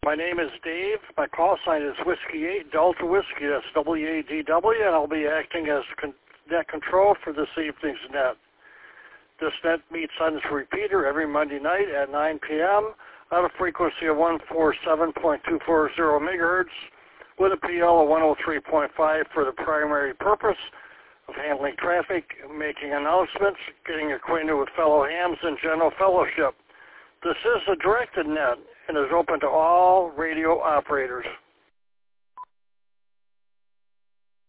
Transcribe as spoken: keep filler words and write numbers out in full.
My name is Dave. My call sign is Whiskey eight Delta Whiskey. That's W A D W, and I'll be acting as con- net control for this evening's net. This net meets on its repeater every Monday night at nine p.m. on a frequency of one forty-seven point two four zero megahertz with a P L of one oh three point five for the primary purpose of handling traffic, making announcements, getting acquainted with fellow hams, and general fellowship. This is a directed net and is open to all radio operators.